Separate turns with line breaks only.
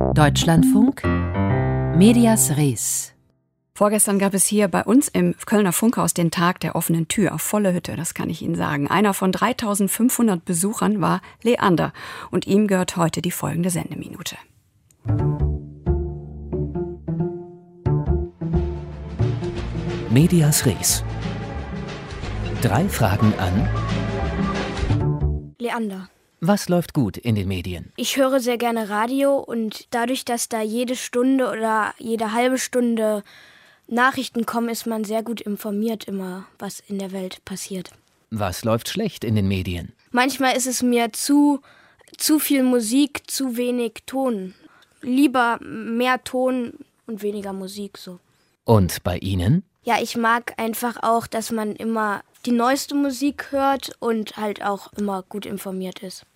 Deutschlandfunk Medias Res.
Vorgestern gab es hier bei uns im Kölner Funkhaus den Tag der offenen Tür, volle Hütte, das kann ich Ihnen sagen. Einer von 3500 Besuchern war Leander und ihm gehört heute die folgende Sendeminute.
Medias Res. 3 Fragen an
Leander.
Was läuft gut in den Medien?
Ich höre sehr gerne Radio und dadurch, dass da jede Stunde oder jede halbe Stunde Nachrichten kommen, ist man sehr gut informiert immer, was in der Welt passiert.
Was läuft schlecht in den Medien?
Manchmal ist es mir zu viel Musik, zu wenig Ton. Lieber mehr Ton und weniger Musik so.
Und bei Ihnen?
Ja, ich mag einfach auch, dass man immer die neueste Musik hört und halt auch immer gut informiert ist.